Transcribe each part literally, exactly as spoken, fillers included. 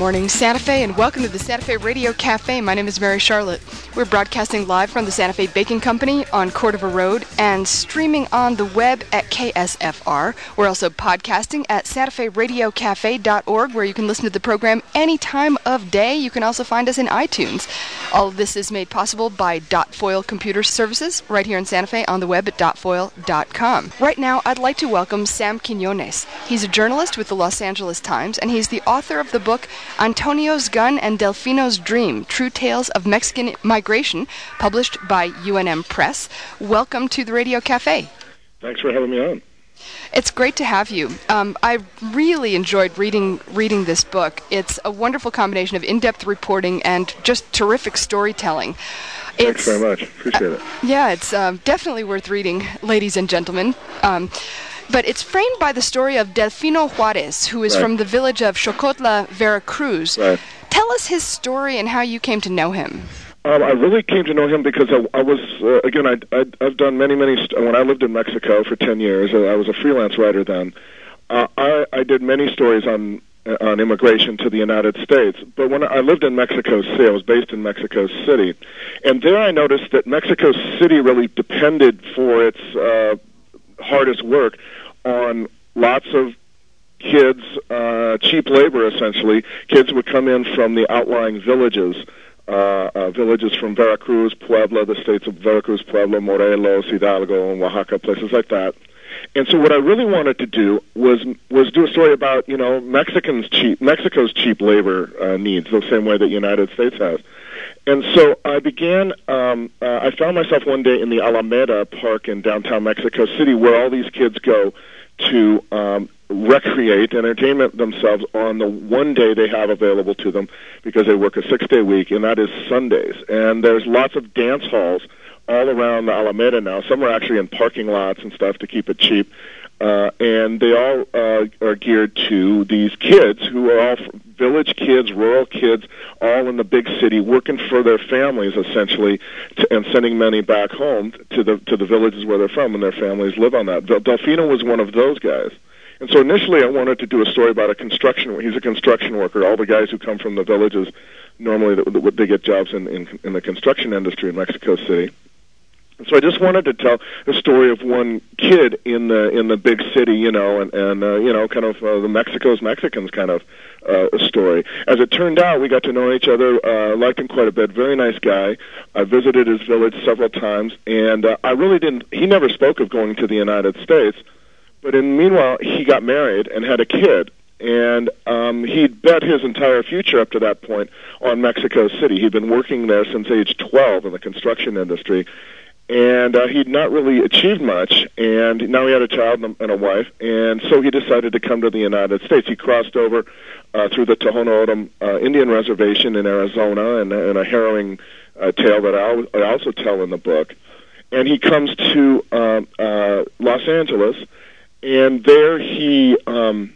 morning, Santa Fe, and welcome to the Santa Fe Radio Cafe. My name is Mary Charlotte. We're broadcasting live from the Santa Fe Baking Company on Cordova Road and streaming on the web at K S F R. We're also podcasting at santa fe radio cafe dot org, where you can listen to the program any time of day. You can also find us in iTunes. All of this is made possible by Dot Foil Computer Services right here in Santa Fe on the web at dot foil dot com. Right now, I'd like to welcome Sam Quinones. He's a journalist with the Los Angeles Times, and he's the author of the book Antonio's Gun and Delfino's Dream, True Tales of Mexican Migration, published by U N M Press. Welcome to the Radio Cafe. Thanks for having me on. It's great to have you. Um, I really enjoyed reading reading this book. It's a wonderful combination of in-depth reporting and just terrific storytelling. Thanks very much. Appreciate uh, it. Yeah, it's um, definitely worth reading, ladies and gentlemen. Um, But it's framed by the story of Delfino Juarez, who is right. from the village of Xocotla, Veracruz. Right. Tell us his story and how you came to know him. Um, I really came to know him because I, I was, uh, again, I, I, I've done many, many, st- when I lived in Mexico for ten years, uh, I was a freelance writer then, uh, I, I did many stories on on immigration to the United States. But when I lived in Mexico City, I was based in Mexico City, and there I noticed that Mexico City really depended for its uh, hardest work on lots of kids, uh, cheap labor essentially. Kids would come in from the outlying villages, uh, uh, villages from Veracruz, Puebla, the states of Veracruz, Puebla, Morelos, Hidalgo, and Oaxaca, places like that. And so what I really wanted to do was was do a story about, you know, Mexicans cheap, Mexico's cheap labor uh, needs, the same way that the United States has. And so I began, um, uh, I found myself one day in the Alameda Park in downtown Mexico City, where all these kids go to um, recreate, entertain themselves on the one day they have available to them, because they work a six-day week, and that is Sundays. And there's lots of dance halls all around the Alameda now. Some are actually in parking lots and stuff to keep it cheap. Uh, and they all uh, are geared to these kids who are all village kids, rural kids, all in the big city, working for their families essentially, to, and sending money back home to the to the villages where they're from, and their families live on that. Del- Delfino was one of those guys. And so initially I wanted to do a story about a construction. He's a construction worker. All the guys who come from the villages, normally they, they get jobs in, in in the construction industry in Mexico City. So I just wanted to tell the story of one kid in the in the big city, you know, and and uh, you know, kind of uh, the Mexico's Mexicans kind of uh, story. As it turned out, we got to know each other. Uh, liked him quite a bit. Very nice guy. I visited his village several times, and uh, I really didn't. He never spoke of going to the United States, but in meanwhile, he got married and had a kid. And um, he'd bet his entire future up to that point on Mexico City. He'd been working there since age twelve in the construction industry. And uh, he'd not really achieved much, and now he had a child and a, and a wife, and so he decided to come to the United States. He crossed over uh, through the Tohono O'odham uh, Indian Reservation in Arizona, and, and a harrowing uh, tale that I, I also tell in the book. And he comes to uh, uh, Los Angeles, and there he um,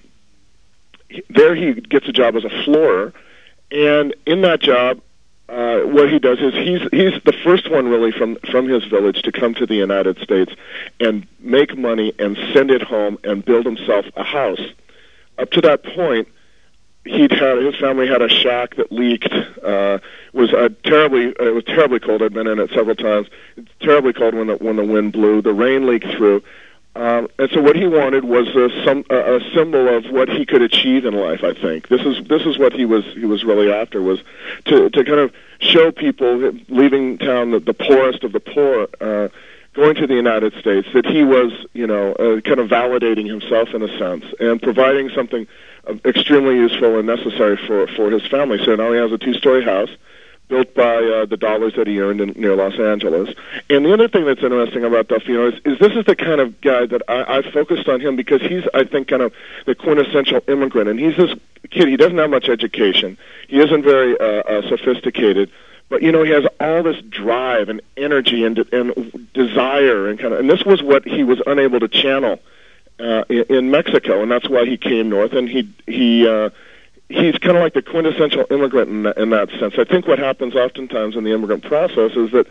there he gets a job as a floorer, and in that job, Uh, what he does is he's he's the first one really from from his village to come to the United States and make money and send it home and build himself a house. Up to that point, he'd had his family had a shack that leaked. Uh, was a terribly it was terribly cold. I'd been in it several times. It's terribly cold when the when the wind blew. The rain leaked through. Um, and so what he wanted was a, some, a, a symbol of what he could achieve in life. I think this is this is what he was he was really after, was to to kind of show people leaving town, the, the poorest of the poor, uh, going to the United States, that he was, you know, uh, kind of validating himself in a sense and providing something uh, extremely useful and necessary for for his family. So now he has a two-story house built by uh, the dollars that he earned in, near Los Angeles. And the other thing that's interesting about Delfino is, is this is the kind of guy that I, I've focused on him because he's, I think, kind of the quintessential immigrant. And he's this kid, he doesn't have much education. He isn't very uh, uh, sophisticated. But, you know, he has all this drive and energy and, and desire. And kind of, and this was what he was unable to channel uh, in, in Mexico. And that's why he came north. And he... he uh, He's kind of like the quintessential immigrant in that, in that sense. I think what happens oftentimes in the immigrant process is that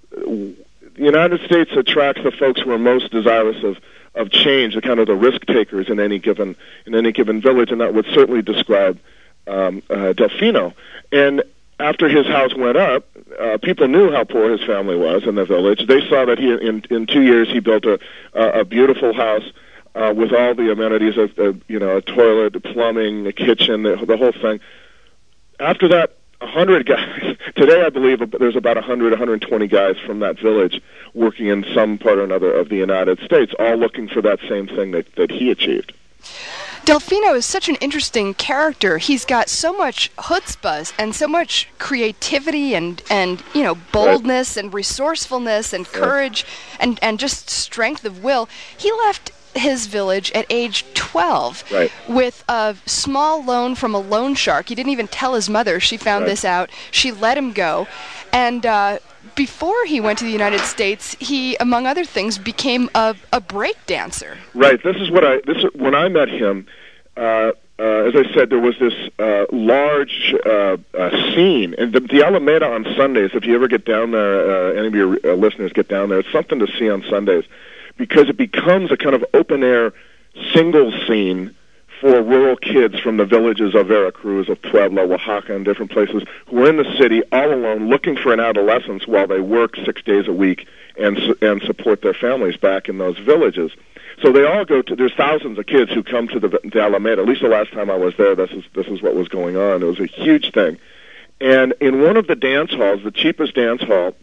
the United States attracts the folks who are most desirous of, of change, the kind of the risk takers in any given in any given village, and that would certainly describe um, uh, Delfino. And after his house went up, uh, people knew how poor his family was in the village. They saw that he, in, in two years, he built a, a beautiful house uh, with all the amenities of, uh, you know, a toilet, plumbing, a kitchen, the, the whole thing. After that, a hundred guys. Today, I believe there's about a hundred, a hundred twenty guys from that village working in some part or another of the United States, all looking for that same thing that, that he achieved. Delfino is such an interesting character. He's got so much chutzpah and so much creativity and, and you know, boldness right. and resourcefulness and courage right. and, and just strength of will. He left his village at age twelve right. with a small loan from a loan shark. He didn't even tell his mother. She found right. this out. She let him go. And uh, before he went to the United States, he, among other things, became a, a break dancer. Right. This is what I. This is, when I met him. Uh, uh, as I said, there was this uh, large uh, uh, scene, and the, the Alameda on Sundays. If you ever get down there, uh, any of your uh, listeners get down there. It's something to see on Sundays because it becomes a kind of open air singles scene for rural kids from the villages of Veracruz, of Puebla, Oaxaca, and different places who are in the city all alone looking for an adolescence while they work six days a week and and support their families back in those villages. So they all go to, there's thousands of kids who come to the, the Alameda. At least the last time I was there, this is, this is what was going on. It was a huge thing. And in one of the dance halls, the cheapest dance hall,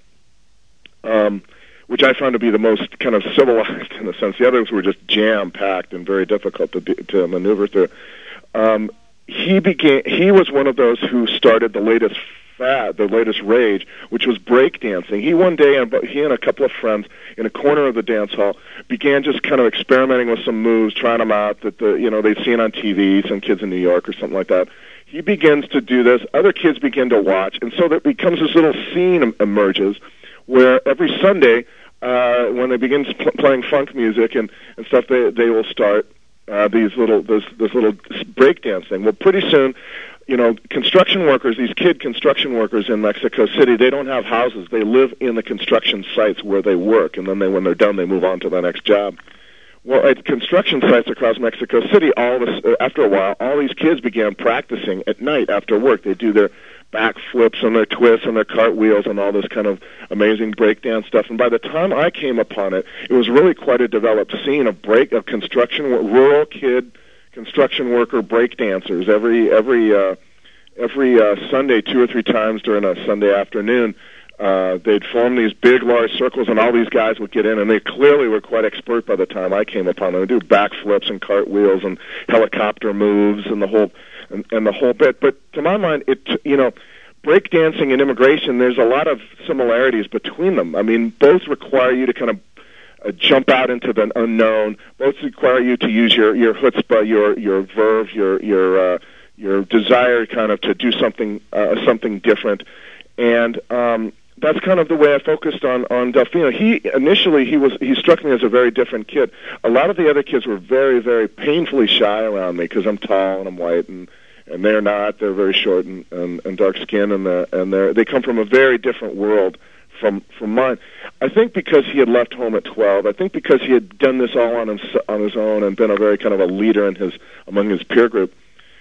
um, which I found to be the most kind of civilized in a sense. The others were just jam-packed and very difficult to, to maneuver through. Um, he began, he was one of those who started the latest fad, the latest rage, which was breakdancing. He one day, he and a couple of friends in a corner of the dance hall began just kind of experimenting with some moves, trying them out that the you know they'd seen on T V, some kids in New York or something like that. He begins to do this. Other kids begin to watch, and so there becomes this little scene emerges where every Sunday, uh, when they begin pl- playing funk music and, and stuff, they they will start uh, these little this this little breakdance thing. Well, pretty soon. You know, construction workers, these kid construction workers in Mexico City, they don't have houses. They live in the construction sites where they work, and then they, when they're done, they move on to the next job. Well, at construction sites across Mexico City, all this, after a while, all these kids began practicing at night after work. They do their back flips and their twists and their cartwheels and all this kind of amazing breakdance stuff. And by the time I came upon it, it was really quite a developed scene of break of construction, rural kid construction worker break dancers every every uh, every uh, Sunday, two or three times during a Sunday afternoon. Uh, they'd form these big, large circles, and all these guys would get in, and they clearly were quite expert by the time I came upon them. They do backflips and cartwheels and helicopter moves and the whole and, and the whole bit. But to my mind, it you know, breakdancing and immigration, there's a lot of similarities between them. I mean, both require you to kind of Uh, jump out into the unknown. Both require you to use your your chutzpah, your your verve, your your uh, your desire, kind of to do something uh, something different. And um, that's kind of the way I focused on on Delfino. He initially he was he struck me as a very different kid. A lot of the other kids were very very painfully shy around me because I'm tall and I'm white and. And they're not. They're very short and, and, and dark skin, and the, and they they come from a very different world from from mine. I think because he had left home at twelve. I think because he had done this all on his on his own and been a very kind of a leader in his among his peer group.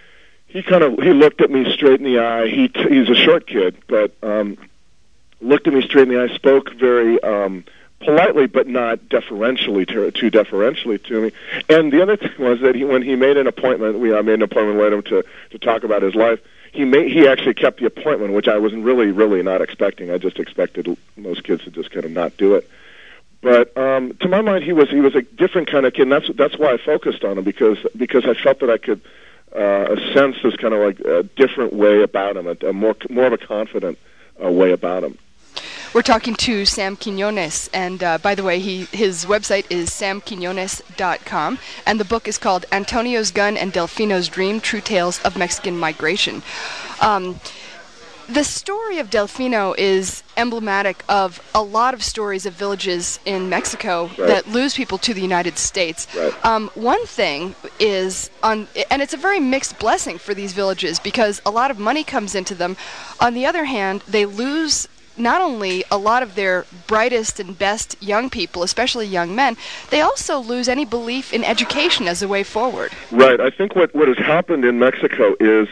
He kind of he looked at me straight in the eye. He t- he's a short kid, but um, looked at me straight in the eye. Spoke very um, politely, but not deferentially to, too deferentially to me. And the other thing was that he, when he made an appointment, we I made an appointment with him to to talk about his life. He made, he actually kept the appointment, which I was really, really not expecting. I just expected most kids to just kind of not do it. But um, to my mind, he was he was a different kind of kid, and that's that's why I focused on him because because I felt that I could uh, sense this kind of like a different way about him, a, a more more of a confident uh, way about him. We're talking to Sam Quinones, and uh, by the way, he his website is sam quinones dot com, and the book is called Antonio's Gun and Delfino's Dream, True Tales of Mexican Migration. Um, the story of Delfino is emblematic of a lot of stories of villages in Mexico right. that lose people to the United States. Right. Um, one thing is, on, and it's a very mixed blessing for these villages because a lot of money comes into them. On the other hand, they lose not only a lot of their brightest and best young people, especially young men, they also lose any belief in education as a way forward. Right. I think what, what has happened in Mexico is,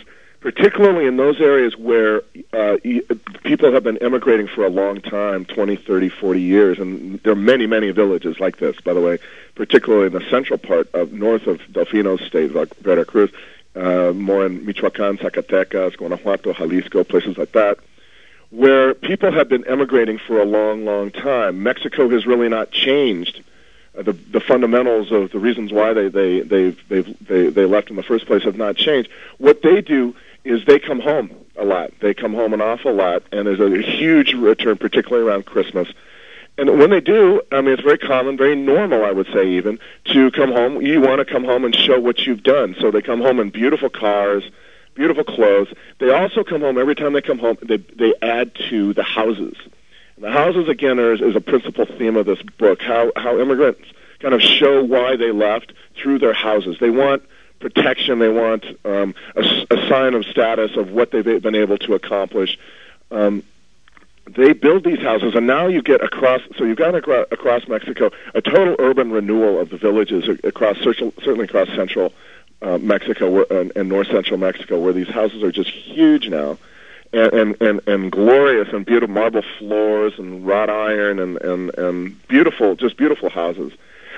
particularly in those areas where uh, people have been immigrating for a long time, twenty, thirty, forty years, and there are many, many villages like this, by the way, particularly in the central part of north of Delfino's state, like Veracruz, uh, more in Michoacan, Zacatecas, Guanajuato, Jalisco, places like that, where people have been emigrating for a long, long time. Mexico has really not changed. Uh, the, the fundamentals of the reasons why they they they they they left in the first place have not changed. What they do is they come home a lot. They come home an awful lot, and there's a huge return, particularly around Christmas. And when they do, I mean, it's very common, very normal, I would say even, to come home. You want to come home and show what you've done. So they come home in beautiful cars, beautiful clothes. They also come home, every time they come home, they they add to the houses. And the houses, again, are, is a principal theme of this book, how, how immigrants kind of show why they left through their houses. They want protection. They want um, a, a sign of status of what they've been able to accomplish. Um, they build these houses, and now you get across, so you've got across, across Mexico a total urban renewal of the villages across, certainly across central uh, Mexico where, and, and north central Mexico, where these houses are just huge now. And, and, and, and glorious and beautiful marble floors and wrought iron and, and, and beautiful, just beautiful houses.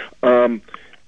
Um,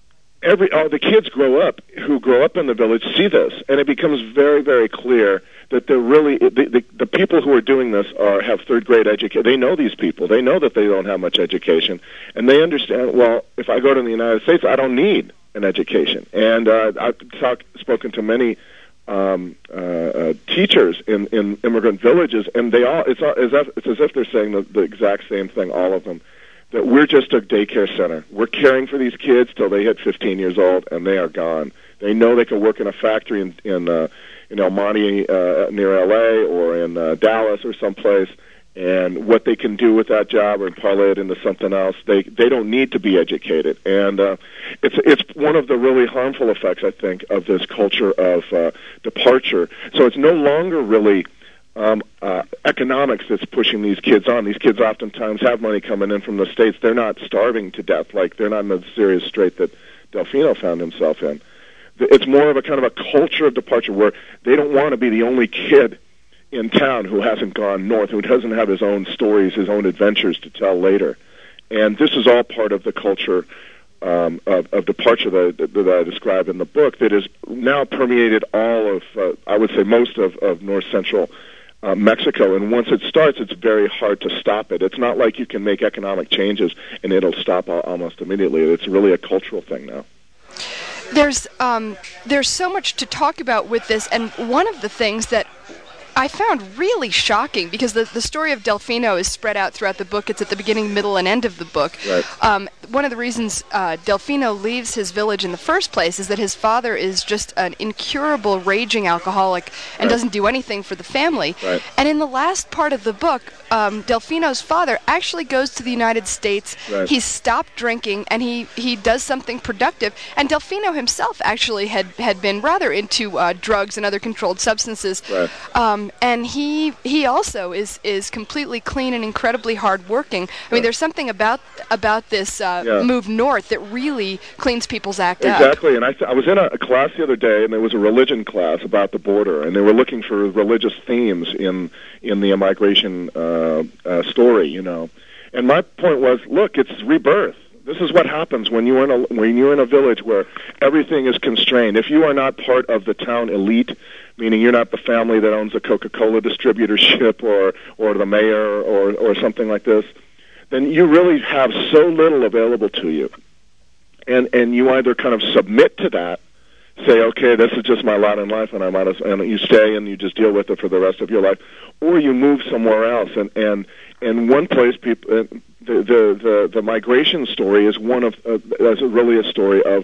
every oh, the kids grow up who grow up in the village see this, and it becomes very, very clear that they're really the, the, the people who are doing this are have third grade education. They know these people. They know that they don't have much education, and they understand. Well, if I go to the United States, I don't need an education. And uh, I've talk, spoken to many. Um, uh, uh, teachers in, in immigrant villages, and they all it's, all, as if, it's as if they're saying the, the exact same thing, all of them, that we're just a daycare center. We're caring for these kids till they hit fifteen years old, and they are gone. They know they can work in a factory in in, uh, in El Monte uh, near L A or in uh, Dallas or someplace, and what they can do with that job or parlay it into something else. They they don't need to be educated, and uh, it's it's one of the really harmful effects, I think, of this culture of uh, departure. So it's no longer really um, uh, economics that's pushing these kids on. These kids oftentimes have money coming in from the States. They're not starving to death. Like, they're not in the serious strait that Delfino found himself in. It's more of a kind of a culture of departure where they don't want to be the only kid in town who hasn't gone north, who doesn't have his own stories, his own adventures to tell later. And this is all part of the culture um, of, of departure that, that, that I describe in the book that has now permeated all of, uh, I would say, most of, of north-central uh, Mexico. And once it starts, it's very hard to stop it. It's not like you can make economic changes and it'll stop almost immediately. It's really a cultural thing now. There's um, there's so much to talk about with this, and one of the things that I found really shocking, because the, the story of Delfino is spread out throughout the book. It's at the beginning, middle, and end of the book. Right. Um, one of the reasons uh, Delfino leaves his village in the first place is that his father is just an incurable, raging alcoholic and right. doesn't do anything for the family. Right. And in the last part of the book, um, Delfino's father actually goes to the United States. Right. He's stopped drinking, and he, he does something productive. And Delfino himself actually had, had been rather into uh, drugs and other controlled substances. Right. Um, and he he also is, is completely clean and incredibly hardworking. I mean, there's something about about this uh, yeah. move north that really cleans people's act exactly. up. Exactly. And I, th- I was in a, a class the other day, and there was a religion class about the border, and they were looking for religious themes in in the immigration uh, uh, story, you know. And my point was, look, it's rebirth. This is what happens when you're in a when you're in a village where everything is constrained. If you are not part of the town elite, meaning you're not the family that owns a Coca-Cola distributorship or or the mayor or or something like this, then you really have so little available to you. And and you either kind of submit to that, say, okay, this is just my lot in life, and I might as, and you stay and you just deal with it for the rest of your life, or you move somewhere else. And and and one place people. Uh, The, the the the migration story is one of uh, is really a story of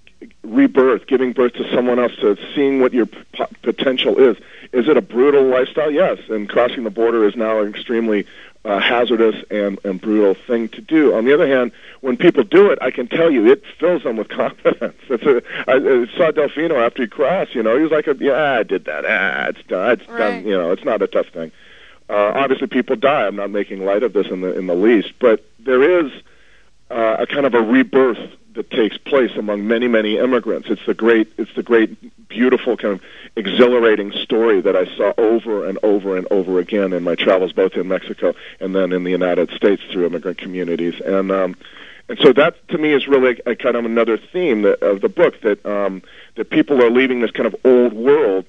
rebirth, giving birth to someone else, to seeing what your p- potential is. Is it a brutal lifestyle? Yes, and crossing the border is now an extremely uh, hazardous and, and brutal thing to do. On the other hand, when people do it, I can tell you, it fills them with confidence. It's a, I, I saw Delfino after he crossed. You know, he was like, a, "Yeah, I did that. Ah, it's done. It's right. done. You know, it's not a tough thing." Uh, obviously, people die. I'm not making light of this in the in the least, but there is uh, a kind of a rebirth that takes place among many, many immigrants. It's the great, it's the great, beautiful, kind of exhilarating story that I saw over and over and over again in my travels, both in Mexico and then in the United States through immigrant communities. And um, and so that, to me, is really a, a kind of another theme that, of the book, that um, that people are leaving this kind of old world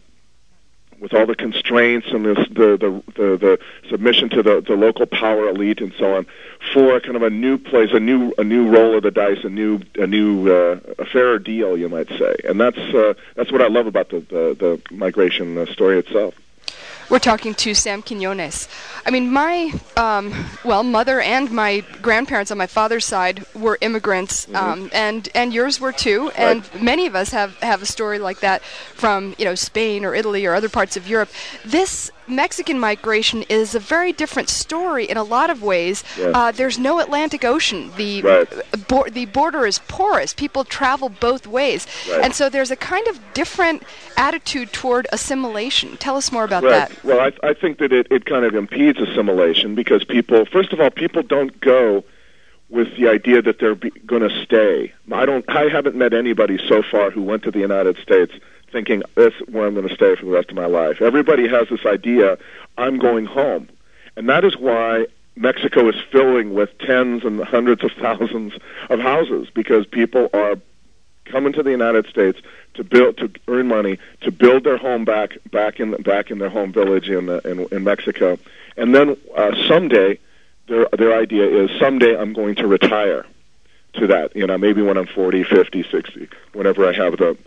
with all the constraints and this, the, the the the submission to the, the local power elite and so on, for kind of a new place, a new a new roll of the dice, a new a new uh, a fairer deal, you might say. And that's uh, that's what I love about the the, the migration uh, story itself. We're talking to Sam Quinones. I mean, my, um, well, mother and my grandparents on my father's side were immigrants, mm-hmm. um, and, and yours were too, right. And many of us have, have a story like that from, you know, Spain or Italy or other parts of Europe. This Mexican migration is a very different story in a lot of ways. Yeah. Uh, there's no Atlantic Ocean. The right. bo- the border is porous. People travel both ways. Right. And so there's a kind of different attitude toward assimilation. Tell us more about right. that. Well, I, I think that it, it kind of impedes assimilation because people, first of all, people don't go with the idea that they're going to stay. I don't. I haven't met anybody so far who went to the United States thinking, this is where I'm going to stay for the rest of my life. Everybody has this idea, I'm going home. And that is why Mexico is filling with tens and hundreds of thousands of houses, because people are coming to the United States to build, to earn money, to build their home back back in back in their home village in uh, in, in Mexico. And then uh, someday, their their idea is, someday I'm going to retire to that, you know, maybe when I'm forty, fifty, sixty, whenever I have the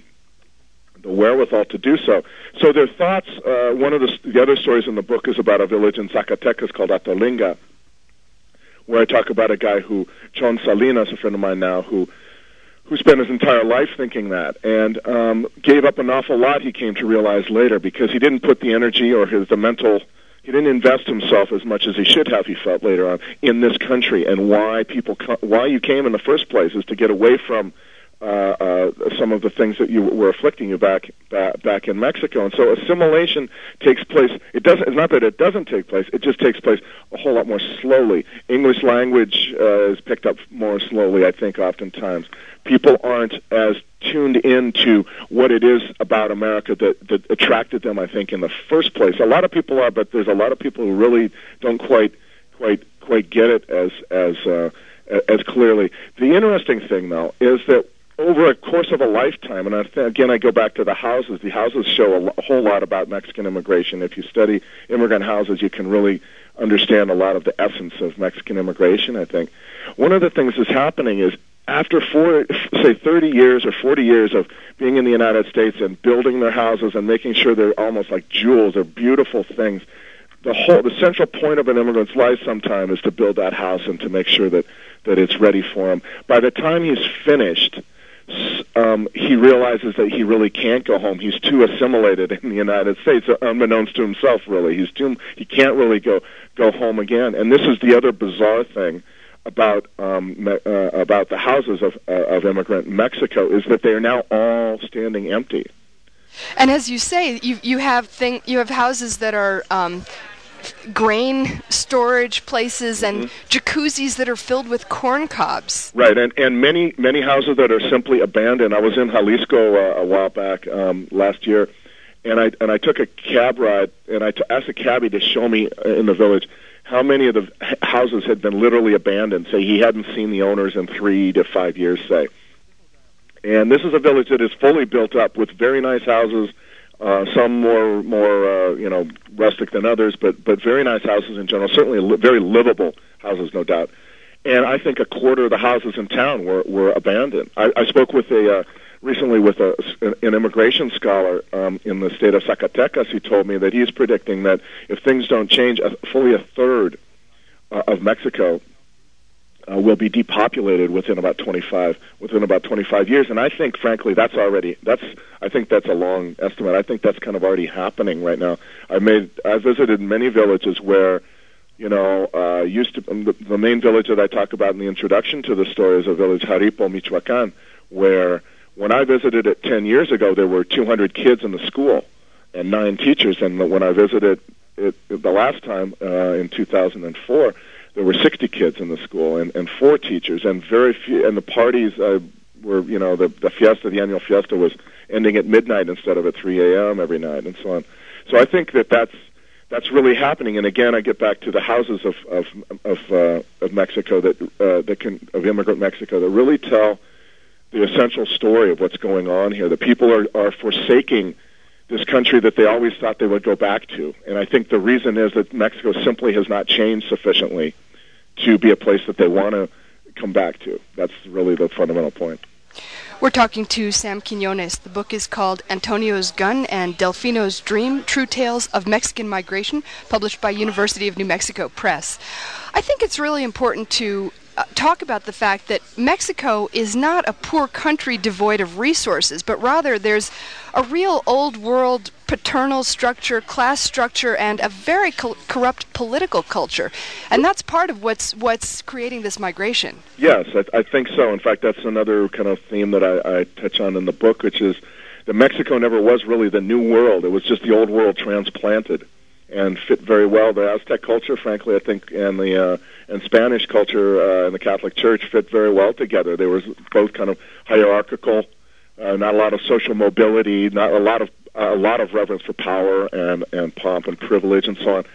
the wherewithal to do so. So their thoughts, uh, one of the, the other stories in the book is about a village in Zacatecas called Atolinga, where I talk about a guy who, Chon Salinas, a friend of mine now, who who spent his entire life thinking that, and um, gave up an awful lot, he came to realize later, because he didn't put the energy or his the mental, he didn't invest himself as much as he should have, he felt later on, in this country. And why people, why you came in the first place is to get away from Uh, uh, some of the things that you were afflicting you back, back back in Mexico. And so assimilation takes place. It doesn't. It's not that it doesn't take place. It just takes place a whole lot more slowly. English language uh, is picked up more slowly, I think, oftentimes. People aren't as tuned into what it is about America that, that attracted them, I think, in the first place. A lot of people are, but there's a lot of people who really don't quite quite quite get it as as uh, as clearly. The interesting thing, though, is that over a course of a lifetime, and I th- again, I go back to the houses. The houses show a, lo- a whole lot about Mexican immigration. If you study immigrant houses, you can really understand a lot of the essence of Mexican immigration, I think. One of the things that's happening is after, four, say, thirty years or forty years of being in the United States and building their houses and making sure they're almost like jewels, they're beautiful things, the whole, the central point of an immigrant's life sometime is to build that house and to make sure that, that it's ready for him. By the time he's finished, Um, he realizes that he really can't go home. He's too assimilated in the United States, unbeknownst to himself, really. He's too, he can't really go, go home again. And this is the other bizarre thing about um, me, uh, about the houses of, uh, of immigrant Mexico, is that they are now all standing empty. And as you say, you you have thing you have houses that are um, grain storage places and mm-hmm. jacuzzis that are filled with corn cobs. Right, and, and many many houses that are simply abandoned. I was in Jalisco uh, a while back um, last year, and I and I took a cab ride, and I t- asked a cabbie to show me uh, in the village how many of the h- houses had been literally abandoned. Say he hadn't seen the owners in three to five years, say. And this is a village that is fully built up with very nice houses. Uh, some more, more, uh, you know, rustic than others, but but very nice houses in general. Certainly, li- very livable houses, no doubt. And I think a quarter of the houses in town were were abandoned. I, I spoke with a uh, recently with a, an immigration scholar um, in the state of Zacatecas. He told me that he's predicting that if things don't change, a, fully a third uh, of Mexico Uh, will be depopulated within about twenty-five within about twenty-five years, and I think, frankly, that's already that's I think that's a long estimate. I think that's kind of already happening right now. I made I visited many villages where, you know, uh, used to the, the main village that I talk about in the introduction to the story is a village, Jaripo, Michoacan, where when I visited it ten years ago, there were two hundred kids in the school and nine teachers, and when I visited it the last time uh, in two thousand four. There were sixty kids in the school and, and four teachers, and very few. And the parties, uh, were, you know, the the fiesta, the annual fiesta, was ending at midnight instead of at three a.m. every night, and so on. So I think that that's that's really happening. And again, I get back to the houses of of of, uh, of Mexico that uh, that can of immigrant Mexico that really tell the essential story of what's going on here. The people are are forsaking this country that they always thought they would go back to, and I think the reason is that Mexico simply has not changed sufficiently to be a place that they want to come back to. That's really the fundamental point. We're talking to Sam Quinones. The book is called Antonio's Gun and Delfino's Dream, True Tales of Mexican Migration, published by University of New Mexico Press. I think it's really important to uh, talk about the fact that Mexico is not a poor country devoid of resources, but rather there's a real old world paternal structure, class structure, and a very co- corrupt political culture. And that's part of what's what's creating this migration. Yes, I, I think so. In fact, that's another kind of theme that I, I touch on in the book, which is that Mexico never was really the new world. It was just the old world transplanted and fit very well. The Aztec culture, frankly, I think, and the uh, and Spanish culture uh, and the Catholic Church fit very well together. They were both kind of hierarchical, uh, not a lot of social mobility, not a lot of a lot of reverence for power and, and pomp and privilege and so on.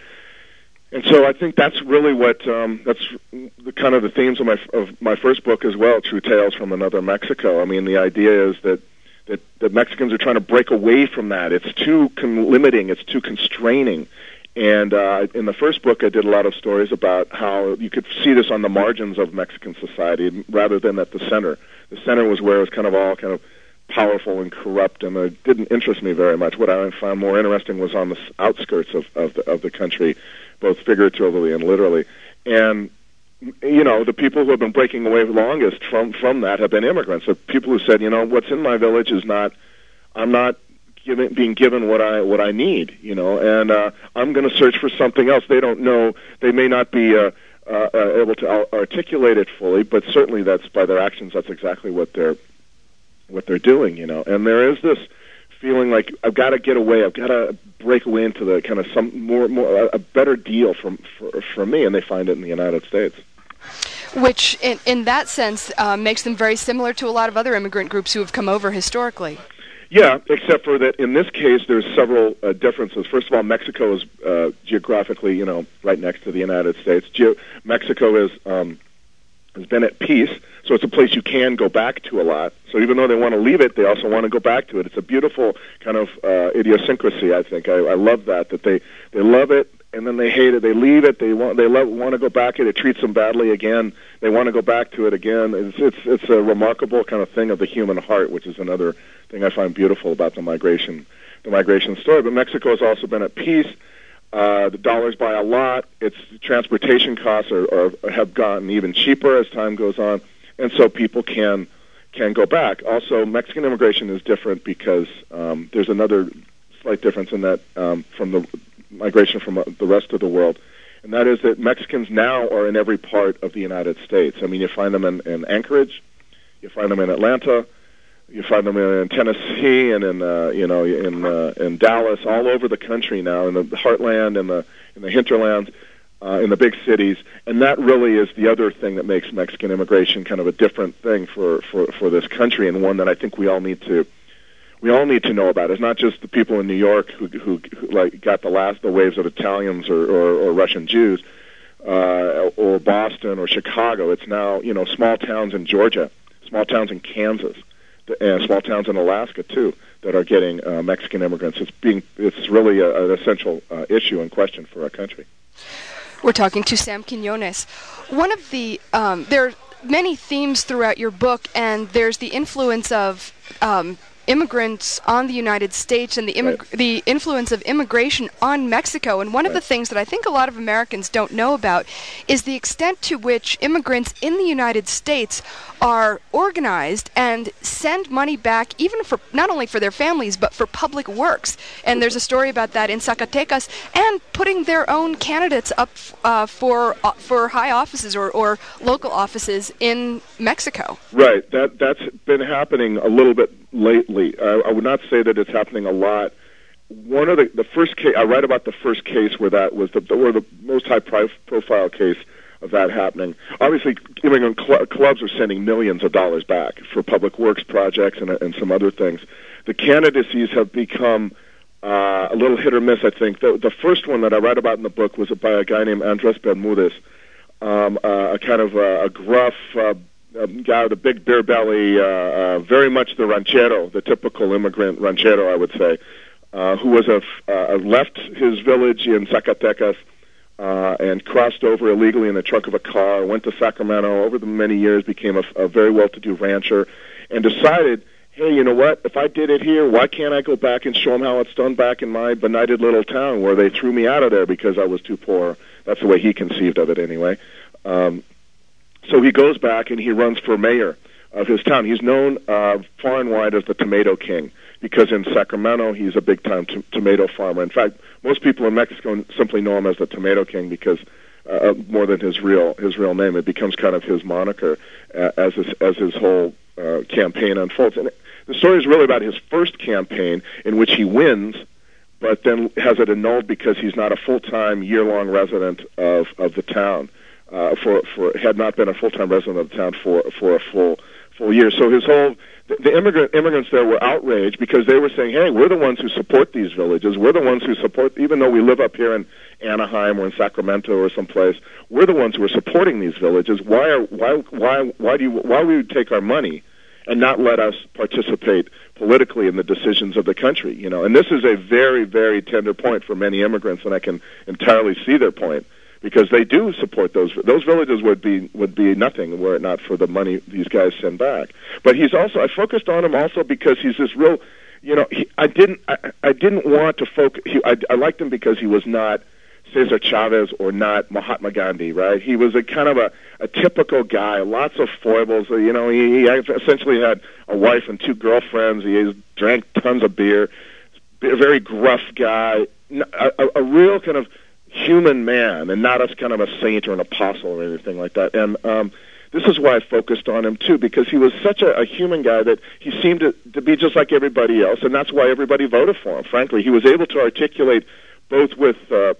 And so I think that's really what um, that's the kind of the themes of my of my first book as well, True Tales from Another Mexico. I mean, the idea is that that, that Mexicans are trying to break away from that. It's too con- limiting. It's too constraining. And uh, in the first book, I did a lot of stories about how you could see this on the margins of Mexican society rather than at the center. The center was where it was kind of all kind of powerful and corrupt, and it didn't interest me very much. What I found more interesting was on the outskirts of, of, the, of the country, both figuratively and literally. And, you know, the people who have been breaking away longest from, from that have been immigrants. The people who said, you know, what's in my village is not, I'm not giving, being given what I what I need, you know, and uh, I'm going to search for something else. They don't know, they may not be uh, uh, able to articulate it fully, but certainly that's by their actions, that's exactly what they're what they're doing, you know. And there is this feeling like I've got to get away, I've got to break away into the kind of some more, more a better deal from for, for me, and they find it in the United States. Which, in, in that sense, uh, makes them very similar to a lot of other immigrant groups who have come over historically. Yeah, except for that in this case, there's several uh, differences. First of all, Mexico is uh, geographically, you know, right next to the United States. Ge- Mexico is um, has been at peace, so it's a place you can go back to a lot. So even though they want to leave it, they also want to go back to it. It's a beautiful kind of uh, idiosyncrasy, I think. I, I love that, that they, they love it, and then they hate it. They leave it. They want they love, want to go back. It it treats them badly again. They want to go back to it again. It's it's it's a remarkable kind of thing of the human heart, which is another thing I find beautiful about the migration the migration story. But Mexico has also been at peace. Uh, the dollars by a lot. Its transportation costs are, are have gotten even cheaper as time goes on, and so people can can go back. Also, Mexican immigration is different because um, there's another slight difference in that um, from the migration from uh, the rest of the world, and that is that Mexicans now are in every part of the United States. I mean, you find them in, in Anchorage, you find them in Atlanta, you find them in Tennessee and in uh, you know in uh, in Dallas, all over the country now, in the heartland and the in the hinterlands, uh, in the big cities, and that really is the other thing that makes Mexican immigration kind of a different thing for, for, for this country, and one that I think we all need to we all need to know about. It's not just the people in New York who, who, who like got the last the waves of Italians or, or, or Russian Jews, uh, or Boston or Chicago. It's now you know small towns in Georgia, small towns in Kansas, and small towns in Alaska too that are getting uh, Mexican immigrants. It's being it's really a, an essential uh, issue and question for our country. We're talking to Sam Quinones. One of the um, there are many themes throughout your book, and there's the influence of um, immigrants on the United States and the immig- right. the influence of immigration on Mexico. And one right. of the things that I think a lot of Americans don't know about is the extent to which immigrants in the United States are organized and send money back, even for not only for their families, but for public works. And there's a story about that in Zacatecas, and putting their own candidates up uh, for uh, for high offices or, or local offices in Mexico. Right. That that's been happening a little bit lately. I, I would not say that it's happening a lot. One of the the first case I write about the first case where that was the or the most high profile case of that happening. Obviously, immigrant cl- clubs are sending millions of dollars back for public works projects and, and some other things. The candidacies have become uh, a little hit or miss, I think. The, the first one that I write about in the book was by a guy named Andres Bermudez, um, uh, a kind of uh, a gruff uh, a guy with a big beer belly, uh, uh, very much the ranchero, the typical immigrant ranchero, I would say, uh, who was a, uh, left his village in Zacatecas uh, and crossed over illegally in the trunk of a car, went to Sacramento, over the many years became a, a very well-to-do rancher, and decided, hey, you know what, if I did it here, why can't I go back and show them how it's done back in my benighted little town where they threw me out of there because I was too poor? That's the way he conceived of it anyway. Um, so he goes back and he runs for mayor of his town. He's known uh, far and wide as the Tomato King because in Sacramento he's a big-time t- tomato farmer. In fact, most people in Mexico simply know him as the Tomato King because uh, more than his real his real name, it becomes kind of his moniker uh, as his, as his whole uh, campaign unfolds. And the story is really about his first campaign in which he wins, but then has it annulled because he's not a full-time, year-long resident of, of the town. Uh, for for had not been a full-time resident of the town for for a full full year. So his whole the, the immigrant immigrants there were outraged because they were saying, "Hey, we're the ones who support these villages. We're the ones who support, even though we live up here in Anaheim or in Sacramento or someplace. We're the ones who are supporting these villages. Why are why why why do you why would you take our money and not let us participate politically in the decisions of the country?" You know, and this is a very very tender point for many immigrants, and I can entirely see their point. Because they do support those those villages would be would be nothing were it not for the money these guys send back. But he's also I focused on him also because he's this real, you know, he, I didn't I, I didn't want to focus. He, I, I liked him because he was not Cesar Chavez or not Mahatma Gandhi, right? He was a kind of a, a typical guy, lots of foibles. You know, he, he essentially had a wife and two girlfriends. He drank tons of beer. A very gruff guy, a, a, a real kind of human man, and not as kind of a saint or an apostle or anything like that. And um, this is why I focused on him too, because he was such a, a human guy that he seemed to, to be just like everybody else, and that's why everybody voted for him. Frankly, he was able to articulate both with uh,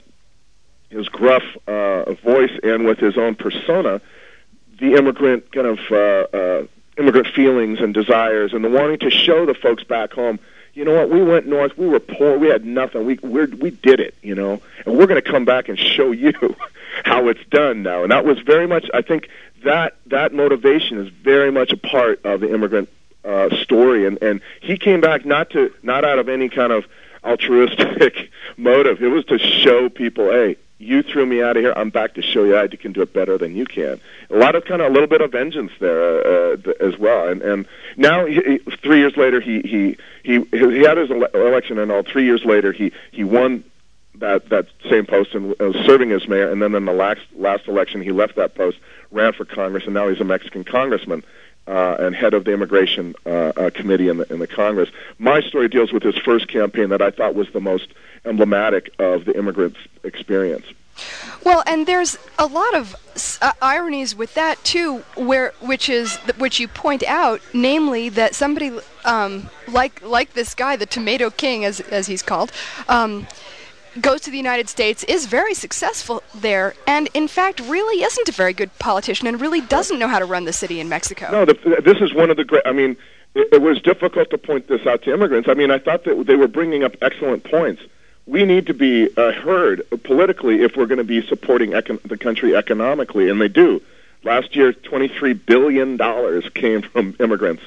his gruff uh, voice and with his own persona the immigrant kind of uh, uh, immigrant feelings and desires, and the wanting to show the folks back home, you know what, we went north, we were poor, we had nothing, we we're, we did it, you know, and we're going to come back and show you how it's done now. And that was very much, I think, that that motivation is very much a part of the immigrant uh, story. And, and he came back not to not out of any kind of altruistic motive. It was to show people, hey, you threw me out of here, I'm back to show you I can do it better than you can. A lot of kind of a little bit of vengeance there uh, as well. And and now, he, he, three years later, he he he he had his ele- election, and all three years later, he he won that that same post and was serving as mayor. And then in the last last election, he left that post, ran for Congress, and now he's a Mexican congressman uh, and head of the immigration uh, uh, committee in the in the Congress. My story deals with his first campaign that I thought was the most emblematic of the immigrants' experience. Well, and there's a lot of uh, ironies with that too, where which is which you point out, namely that somebody um, like like this guy, the Tomato King, as as he's called, um, goes to the United States, is very successful there, and in fact really isn't a very good politician, and really doesn't know how to run the city in Mexico. No, the, this is one of the great. I mean, it, it was difficult to point this out to immigrants. I mean, I thought that they were bringing up excellent points. We need to be uh, heard politically if we're going to be supporting econ- the country economically, and they do. Last year, twenty-three billion dollars came from immigrants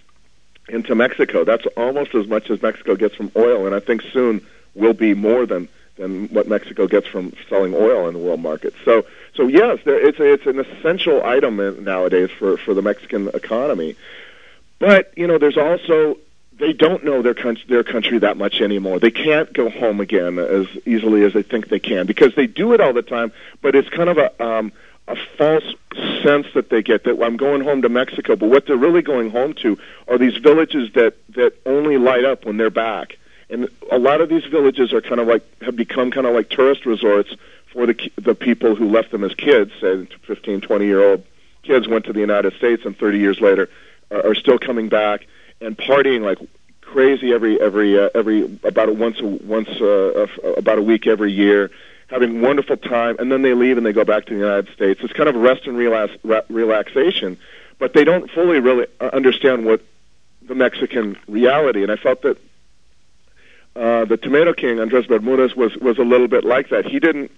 into Mexico. That's almost as much as Mexico gets from oil, and I think soon will be more than, than what Mexico gets from selling oil in the world market. So, so yes, there, it's, a, it's an essential item nowadays for, for the Mexican economy. But, you know, there's also... They don't know their country, their country that much anymore. They can't go home again as easily as they think they can because they do it all the time. But it's kind of a um, a false sense that they get that I'm going home to Mexico. But what they're really going home to are these villages that, that only light up when they're back. And a lot of these villages are kind of like have become kind of like tourist resorts for the the people who left them as kids. Say fifteen, twenty year old kids went to the United States and thirty years later are, are still coming back and partying like crazy every every uh, every about a once a, once uh, uh, about a week every year, having a wonderful time, and then they leave and they go back to the United States. It's kind of rest and relax, re- relaxation, but they don't fully really understand what the Mexican reality. And I felt that uh, the Tomato King, Andres Bermudez, was was a little bit like that. He didn't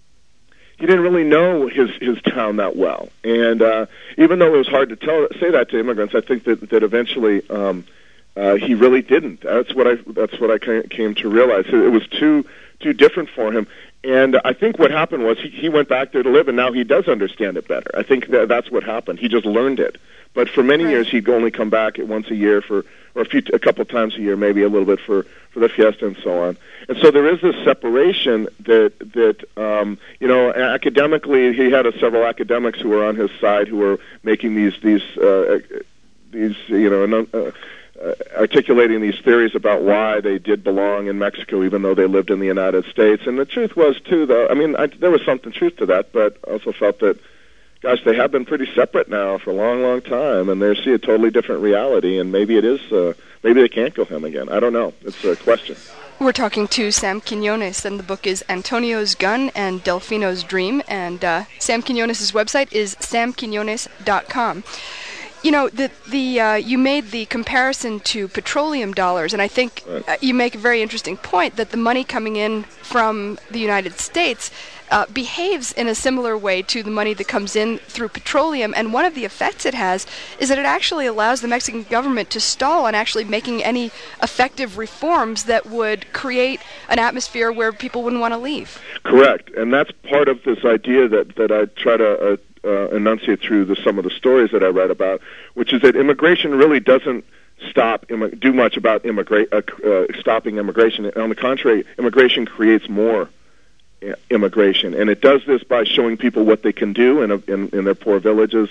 he didn't really know his his town that well, and uh, even though it was hard to tell say that to immigrants, I think that that eventually um, uh, he really didn't. That's what I that's what I came to realize. It was too too different for him. And I think what happened was he, he went back there to live, and now he does understand it better. I think that that's what happened. He just learned it. But for many right. years, he'd only come back once a year for, or a few, a couple times a year, maybe a little bit for, for the fiesta and so on. And so there is this separation that that um, you know, academically, he had a, several academics who were on his side who were making these these uh, these you know. Uh, Uh, articulating these theories about why they did belong in Mexico, even though they lived in the United States. And the truth was, too, though, I mean, I, there was something truth to that, but I also felt that, gosh, they have been pretty separate now for a long, long time, and they see a totally different reality, and maybe it is, uh, maybe they can't go him again. I don't know. It's a question. We're talking to Sam Quinones, and the book is Antonio's Gun and Delfino's Dream, and uh, Sam Quinones' website is sam quinones dot com. You know, the the uh, you made the comparison to petroleum dollars, and I think right. uh, you make a very interesting point that the money coming in from the United States uh, behaves in a similar way to the money that comes in through petroleum, and one of the effects it has is that it actually allows the Mexican government to stall on actually making any effective reforms that would create an atmosphere where people wouldn't want to leave. Correct, and that's part of this idea that, that I try to uh, Uh, enunciate through the, some of the stories that I read about, which is that immigration really doesn't stop immi- do much about immigra- uh, uh, stopping immigration. On the contrary, immigration creates more I- immigration, and it does this by showing people what they can do in, a, in, in their poor villages.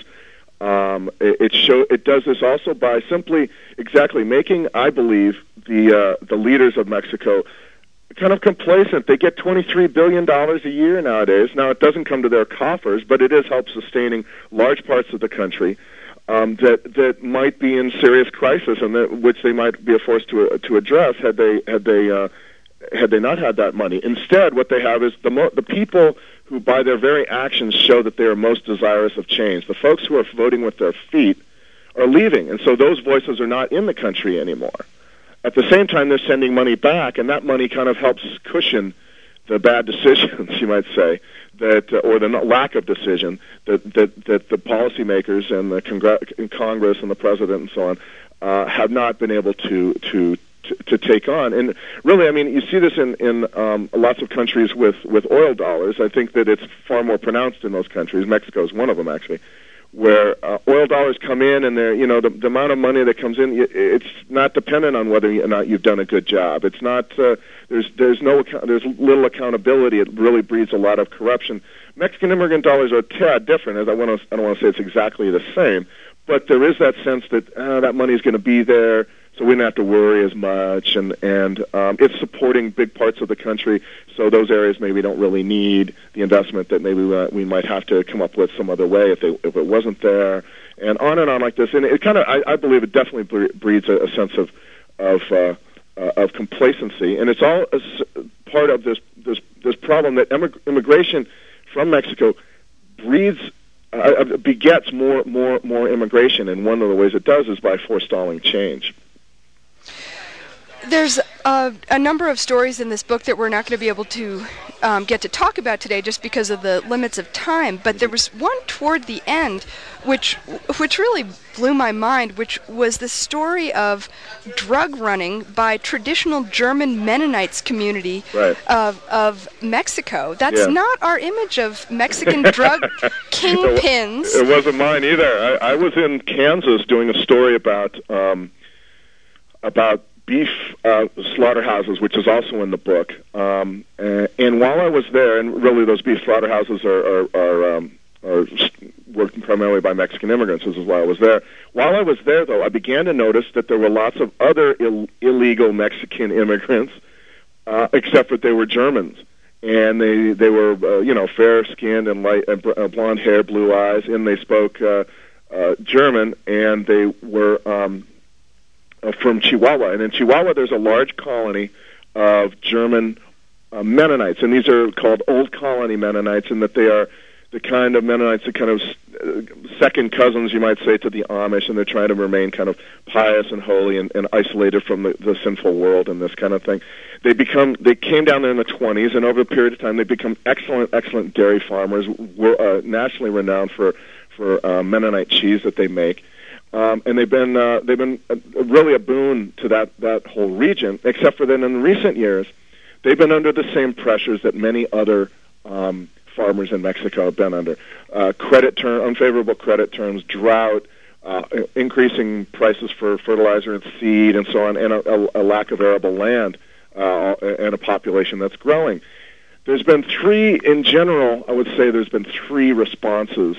Um, it, it show it does this also by simply exactly making, I believe, the uh, the leaders of Mexico kind of complacent. They get twenty-three billion dollars a year nowadays. Now, it doesn't come to their coffers, but it is help sustaining large parts of the country um, that that might be in serious crisis, and that, which they might be forced to uh, to address had they had they uh, had they not had that money. Instead, what they have is the mo- the people who, by their very actions, show that they are most desirous of change. The folks who are voting with their feet are leaving, and so those voices are not in the country anymore. At the same time, they're sending money back, and that money kind of helps cushion the bad decisions, you might say, that uh, or the lack of decision that that, that the policymakers and the Congre- Congress and the president and so on uh, have not been able to to, to to take on. And really, I mean, you see this in in um, lots of countries with with oil dollars. I think that it's far more pronounced in those countries. Mexico is one of them, actually, where uh, oil dollars come in, and they're, you know, the, the amount of money that comes in, it's not dependent on whether or not you've done a good job. It's not uh, there's there's no there's little accountability. It really breeds a lot of corruption. Mexican immigrant dollars are a tad different. As I want to, I don't want to say it's exactly the same, but there is that sense that uh, that money is going to be there, so we don't have to worry as much, and and um, it's supporting big parts of the country. So those areas maybe don't really need the investment that maybe uh, we might have to come up with some other way if they if it wasn't there, and on and on like this. And it kind of, I, I believe, it definitely breeds a, a sense of of uh, uh, of complacency, and it's all a, part of this this this problem that immig- immigration from Mexico breeds. Uh, begets more, more, more immigration, and one of the ways it does is by forestalling change. There's uh, a number of stories in this book that we're not going to be able to um, get to talk about today just because of the limits of time, but there was one toward the end which which really blew my mind, which was the story of drug running by traditional German Mennonites community right. of, of Mexico. That's yeah. not our image of Mexican drug kingpins. It wasn't mine either. I, I was in Kansas doing a story about um, about beef uh, slaughterhouses, which is also in the book. Um, and, and while I was there, and really those beef slaughterhouses are, are, are, um, are working primarily by Mexican immigrants. This is why I was there. While I was there, though, I began to notice that there were lots of other Ill- illegal Mexican immigrants, uh, except that they were Germans. And they they were, uh, you know, fair-skinned and light, uh, blonde hair, blue eyes, and they spoke uh, uh, German, and they were... Um, Uh, from Chihuahua. And in Chihuahua, there's a large colony of German uh, Mennonites, and these are called Old Colony Mennonites, in that they are the kind of Mennonites that kind of uh, second cousins, you might say, to the Amish, and they're trying to remain kind of pious and holy and, and isolated from the, the sinful world and this kind of thing. They become they came down there in the twenties, and over a period of time, they become excellent, excellent dairy farmers. Were uh, nationally renowned for for uh, Mennonite cheese that they make, um, and they've been uh, they've been uh, really a boon to that that whole region. Except for then, in recent years, they've been under the same pressures that many other um, farmers in Mexico have been under. Uh, credit term, unfavorable credit terms, drought, uh, increasing prices for fertilizer and seed and so on, and a, a lack of arable land, uh, and a population that's growing. There's been three, in general, I would say there's been three responses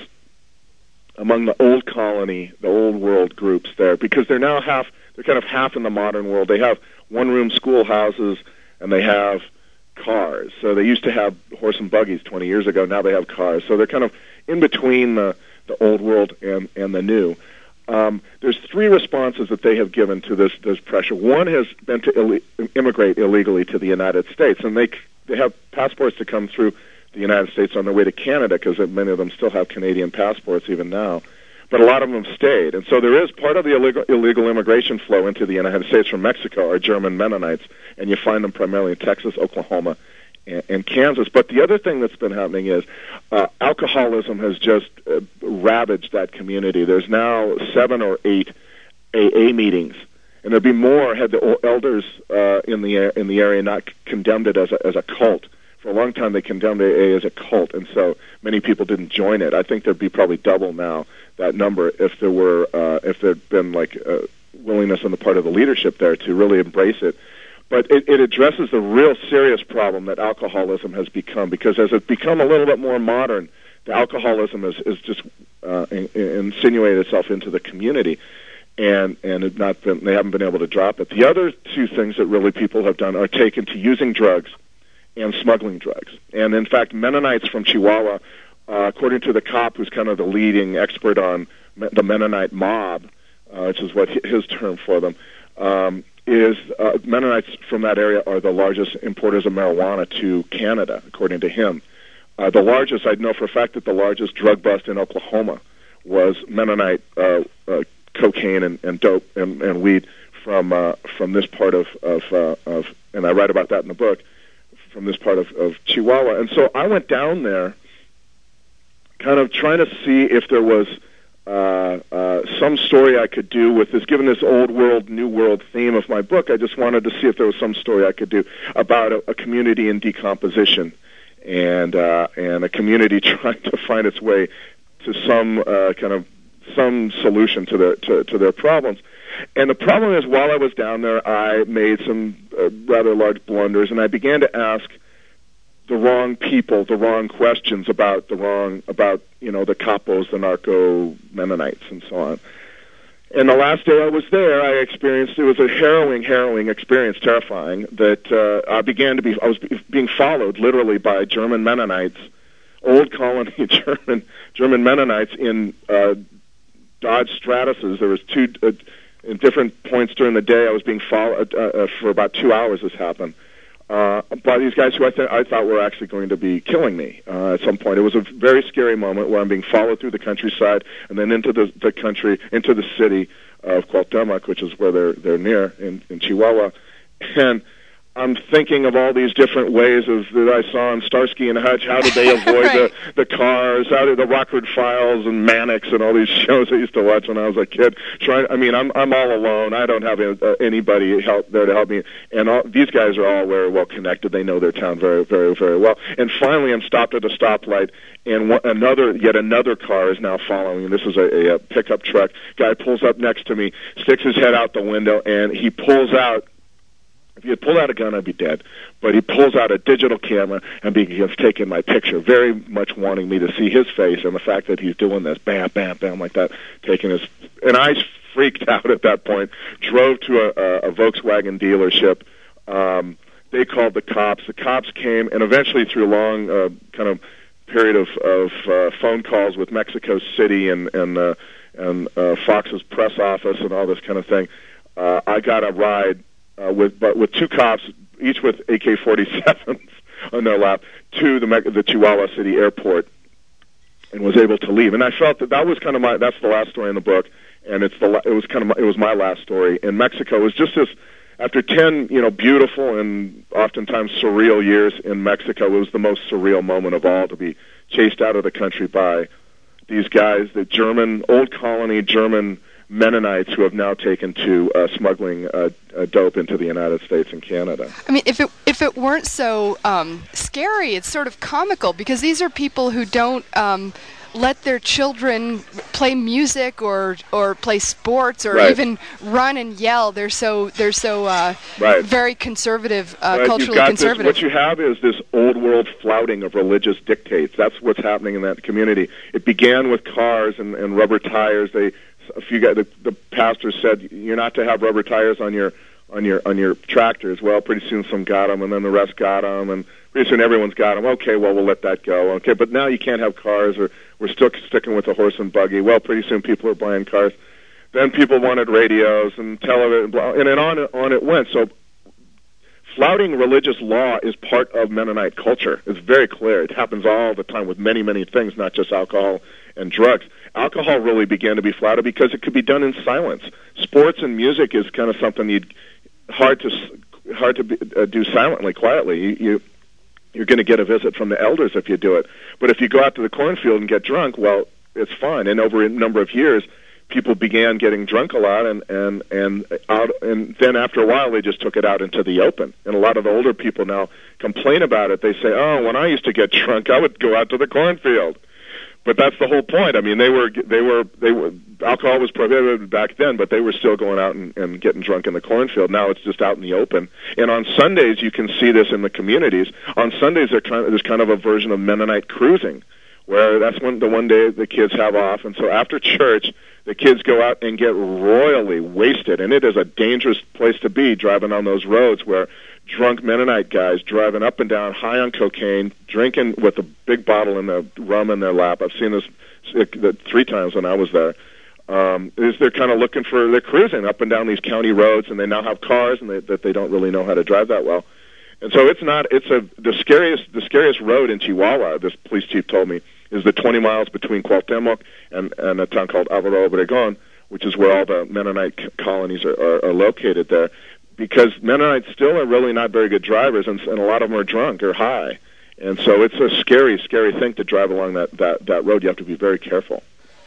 among the old colony, the old world groups there, because they're now half, they're kind of half in the modern world. They have one-room schoolhouses, and they have cars. So they used to have horse and buggies twenty years ago. Now they have cars. So they're kind of in between the, the old world and, and the new. Um, there's three responses that they have given to this, this pressure. One has been to Ill- immigrate illegally to the United States, and they they have passports to come through the United States on their way to Canada, because many of them still have Canadian passports even now. But a lot of them have stayed. And so there is part of the illegal, illegal immigration flow into the United States from Mexico are German Mennonites, and you find them primarily in Texas, Oklahoma, and, and Kansas. But the other thing that's been happening is uh, alcoholism has just uh, ravaged that community. There's now seven or eight A A meetings, and there'd be more had the elders uh, in the in the area not condemned it as a, as a cult. For a long time, they condemned A A as a cult, and so many people didn't join it. I think there'd be probably double now that number if there were uh, if there'd been like uh, willingness on the part of the leadership there to really embrace it. But it, it addresses the real serious problem that alcoholism has become, because as it's become a little bit more modern, the alcoholism is, is just uh, in, insinuated itself into the community, and and it not been, they haven't been able to drop it. The other two things that really people have done are taken to using drugs and smuggling drugs. And in fact, Mennonites from Chihuahua, uh, according to the cop who's kind of the leading expert on the Mennonite mob, uh, which is what his term for them, um, is uh, Mennonites from that area are the largest importers of marijuana to Canada, according to him. Uh, the largest, I know for a fact that the largest drug bust in Oklahoma was Mennonite uh, uh, cocaine and, and dope and, and weed from uh, from this part of, of, uh, of, and I write about that in the book, from this part of, of Chihuahua. And so I went down there kind of trying to see if there was uh, uh, some story I could do with this. Given this old world, new world theme of my book, I just wanted to see if there was some story I could do about a, a community in decomposition and uh, and a community trying to find its way to some uh, kind of some solution to their to, to their problems. And the problem is, while I was down there, I made some uh, rather large blunders, and I began to ask the wrong people the wrong questions about the wrong about you know the capos, the narco Mennonites, and so on. And the last day I was there, I experienced it was a harrowing, harrowing experience, terrifying. That uh, I began to be I was being followed literally by German Mennonites, old colony German German Mennonites in uh, Dodge Stratuses. There was two. Uh, In different points during the day, I was being followed uh, uh, for about two hours. This happened uh, by these guys who I, th- I thought were actually going to be killing me uh, at some point. It was a very scary moment where I'm being followed through the countryside and then into the, the country, into the city of Cuauhtemoc, which is where they're they're near in, in Chihuahua, and I'm thinking of all these different ways of that I saw on Starsky and Hutch. How did they avoid right. the, the cars? How did the Rockford Files and Mannix and all these shows I used to watch when I was a kid? Trying, I mean, I'm I'm all alone. I don't have uh, anybody help there to help me. And all, these guys are all very well connected. They know their town very, very, very well. And finally, I'm stopped at a stoplight, and one, another, yet another car is now following. This is a, a pickup truck. Guy pulls up next to me, sticks his head out the window, and he pulls out. If he had pulled out a gun, I'd be dead. But he pulls out a digital camera and begins taking my picture, very much wanting me to see his face and the fact that he's doing this, bam, bam, bam, like that, taking his... And I freaked out at that point, drove to a, a, a Volkswagen dealership. Um, they called the cops. The cops came, and eventually through a long uh, kind of period of, of uh, phone calls with Mexico City and, and, uh, and uh, Fox's press office and all this kind of thing, uh, I got a ride Uh, with but with two cops, each with A K forty-sevens, on their lap to the the Chihuahua City airport, and was able to leave. And I felt that that was kind of my that's the last story in the book, and it's the it was kind of my, it was my last story in Mexico. It was just this. After ten, you know, beautiful and oftentimes surreal years in Mexico, it was the most surreal moment of all to be chased out of the country by these guys, the German, old colony German Mennonites who have now taken to uh, smuggling uh, uh, dope into the United States and Canada. I mean, if it if it weren't so um, scary, it's sort of comical, because these are people who don't um, let their children play music or or play sports or right. even run and yell. They're so they're so uh, right. very conservative, uh, right. culturally You've got conservative. This, what you have is this old world flouting of religious dictates. That's what's happening in that community. It began with cars and, and rubber tires. They a few guys, the, the pastor said you're not to have rubber tires on your on your on your tractors. Well, pretty soon some got them, and then the rest got them, and pretty soon everyone's got them. Okay, well, we'll let that go. Okay, but now you can't have cars, or we're still sticking with the horse and buggy. Well, pretty soon people are buying cars. Then people wanted radios and television, and then on on it went. So flouting religious law is part of Mennonite culture. It's very clear. It happens all the time with many, many things, not just alcohol and drugs. Alcohol really began to be flouted because it could be done in silence. Sports and music is kind of something you'd hard to hard to be, uh, do silently, quietly. You, you you're going to get a visit from the elders if you do it. But if you go out to the cornfield and get drunk, well, it's fine. And over a number of years, people began getting drunk a lot, and and and out, and then after a while, they just took it out into the open. And a lot of the older people now complain about it. They say, "Oh, when I used to get drunk, I would go out to the cornfield." But that's the whole point. I mean, they were they were they were alcohol was prohibited back then, but they were still going out and, and getting drunk in the cornfield. Now it's just out in the open. And on Sundays, you can see this in the communities. On Sundays, they're kind of, there's kind of a version of Mennonite cruising, where that's when the one day the kids have off, and so after church, the kids go out and get royally wasted, and it is a dangerous place to be, driving on those roads where drunk Mennonite guys driving up and down, high on cocaine, drinking with a big bottle in the rum in their lap. I've seen this three times when I was there. Um, is they're kind of looking for, they're cruising up and down these county roads, and they now have cars, and they, that they don't really know how to drive that well. And so it's not, it's a, the scariest, the scariest road in Chihuahua, this police chief told me, is the twenty miles between Cuauhtemoc and, and a town called Alvaro Obregón, which is where all the Mennonite colonies are, are, are located there. Because Mennonites still are really not very good drivers, and, and a lot of them are drunk or high. And so it's a scary, scary thing to drive along that, that, that road. You have to be very careful.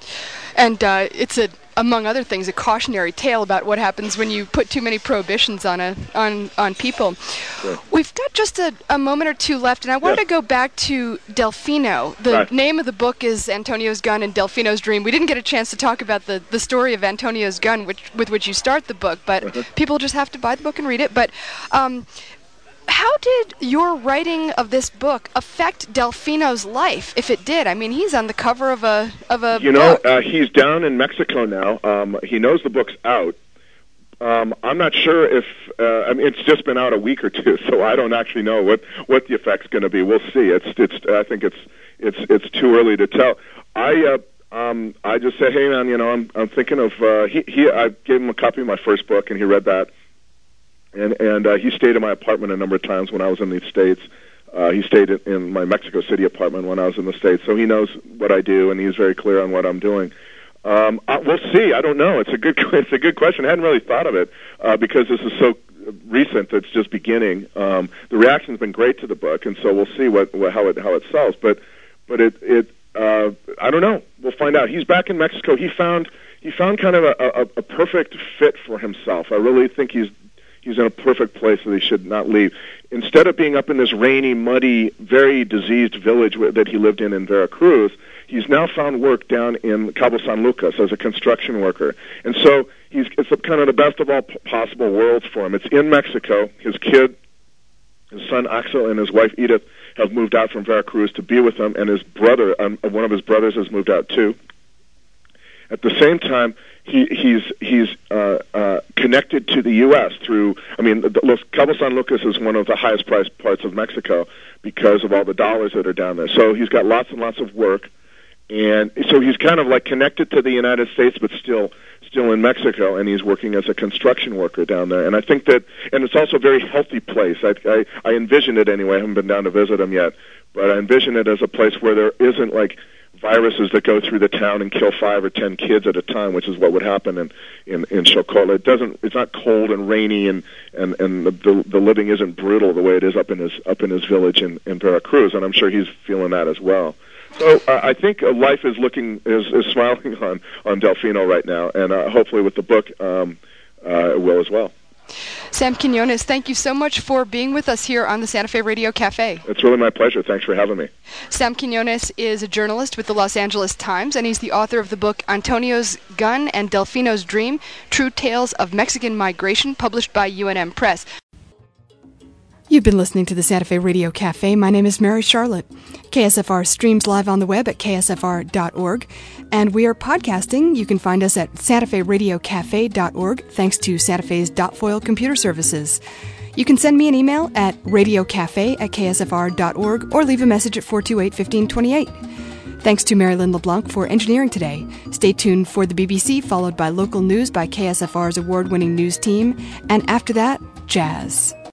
And uh, it's, a, among other things, a cautionary tale about what happens when you put too many prohibitions on a on, on people. Sure. We've got just a, a moment or two left, and I wanted yeah. to go back to Delfino. The right. name of the book is Antonio's Gun and Delfino's Dream. We didn't get a chance to talk about the, the story of Antonio's Gun, which, with which you start the book, but uh-huh. people just have to buy the book and read it. But um, how did your writing of this book affect Delfino's life, if it did? I mean, he's on the cover of a of a You know, book. uh, he's down in Mexico now. Um, he knows the book's out. Um, I'm not sure if, uh, I mean, it's just been out a week or two, so I don't actually know what, what the effect's going to be. We'll see. It's, it's, I think it's, it's, it's too early to tell. I, uh, um, I just said, hey man, you know, I'm, I'm thinking of, uh, he, he, I gave him a copy of my first book, and he read that. And and uh, he stayed in my apartment a number of times when I was in the States. Uh, he stayed in, in my Mexico City apartment when I was in the States, so he knows what I do, and he's very clear on what I'm doing. Um, I, we'll see. I don't know. It's a good it's a good question. I hadn't really thought of it uh, because this is so recent. It's just beginning. Um, the reaction's been great to the book, and so we'll see what, what how it how it sells. But but it it uh, I don't know. We'll find out. He's back in Mexico. He found he found kind of a, a, a perfect fit for himself. I really think he's. He's in a perfect place that he should not leave. Instead of being up in this rainy, muddy, very diseased village that he lived in in Veracruz, he's now found work down in Cabo San Lucas as a construction worker. And so he's it's kind of the best of all possible worlds for him. It's in Mexico. His kid, his son Axel, and his wife Edith have moved out from Veracruz to be with him, and his brother, um, one of his brothers, has moved out too. At the same time, he, he's he's uh, uh, connected to the U S through. I mean, the, Los Cabo San Lucas is one of the highest priced parts of Mexico because of all the dollars that are down there. So he's got lots and lots of work, and so he's kind of like connected to the United States, but still still in Mexico, and he's working as a construction worker down there. And I think that, and it's also a very healthy place. I, I, I envision it anyway. I haven't been down to visit him yet, but I envision it as a place where there isn't like viruses that go through the town and kill five or ten kids at a time, which is what would happen in in, in Xochitl. It doesn't. It's not cold and rainy, and and and the, the the living isn't brutal the way it is up in his up in his village in, in Veracruz. And I'm sure he's feeling that as well. So uh, I think uh, life is looking is, is smiling on on Delfino right now, and uh, hopefully with the book um, uh, it will as well. Sam Quinones, thank you so much for being with us here on the Santa Fe Radio Cafe. It's really my pleasure. Thanks for having me. Sam Quinones is a journalist with the Los Angeles Times, and he's the author of the book Antonio's Gun and Delfino's Dream, True Tales of Mexican Migration, published by U N M Press. You've been listening to the Santa Fe Radio Cafe. My name is Mary Charlotte. K S F R streams live on the web at K S F R dot org, and we are podcasting. You can find us at Santa Fe Radio Cafe dot org, thanks to Santa Fe's dot foil computer services. You can send me an email at radiocafe at K S F R dot org or leave a message at four two eight, one five two eight. Thanks to Marilyn LeBlanc for engineering today. Stay tuned for the B B C, followed by local news by K S F R's award-winning news team, and after that, jazz.